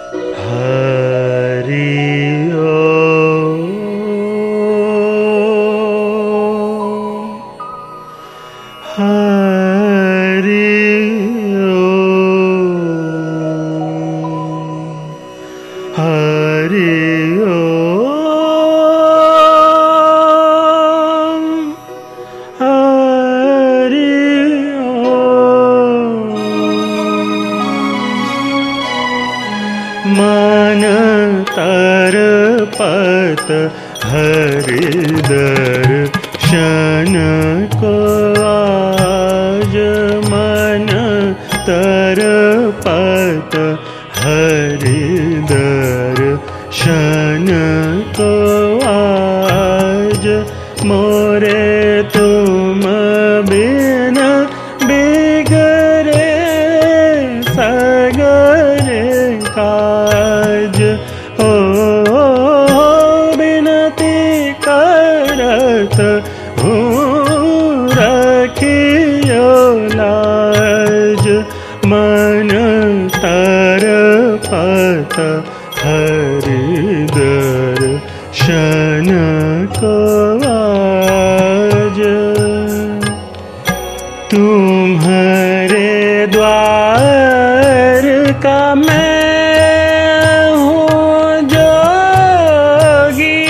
मन तरपत हरि दर्शन को आज, मन तरपत हरि दर्शन को आज, मोरे तुम बिन बिगड़े सगरे काज। ओ बिनती करत हूँ रखियो लाज, मन तरपत हरि दर्शन को आज। तुम्हारे द्वार का मैं हूँ जोगी,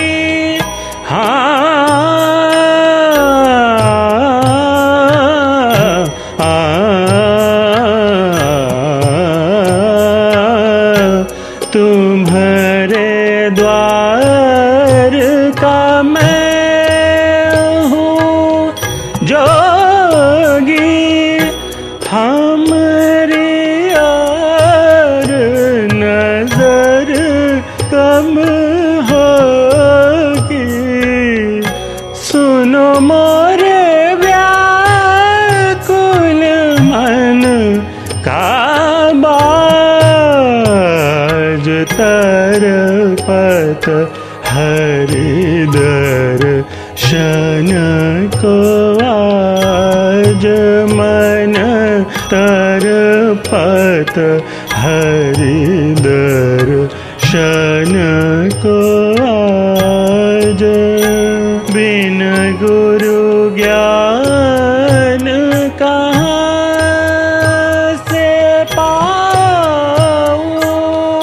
तुम्हारे द्वार का मैं हूँ जोगी, हमरे और नजर कम होगी। सुनो मोरे व्याकुल मन का बाज, तरपत हरि दर्शन को आज, मन तरपत हरि दर्शन को आज। बिन गुरु ज्ञान कहाँ से पाऊँ,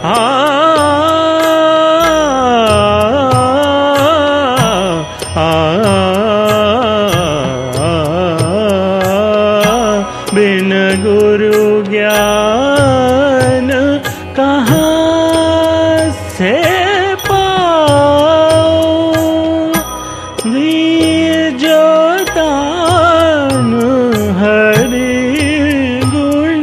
बिन गुरु ज्ञान कहाँ से पाऊँ। दिए जो दान हरि गुण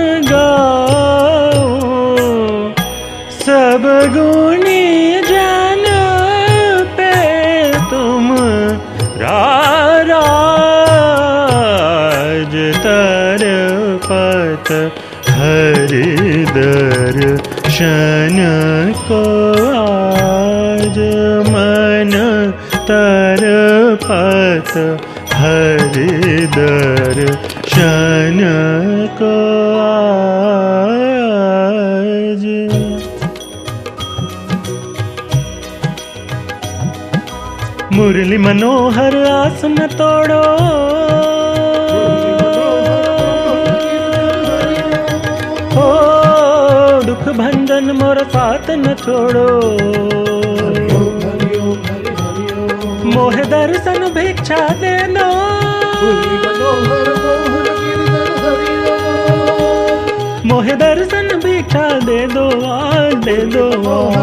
गाऊँ, सब गुणी जन पे तुम राज, तरपत हरि दर्शन को आज, मन तरपत हरि दर्शन को आज। मुरली मनोहर आस न तोड़ो, ओ दुख भंजन मोर साथ न छोड़ो। मोह दर्शन भिक्षा दे दो, मोह दर्शन भिक्षा दे दो, दे दो।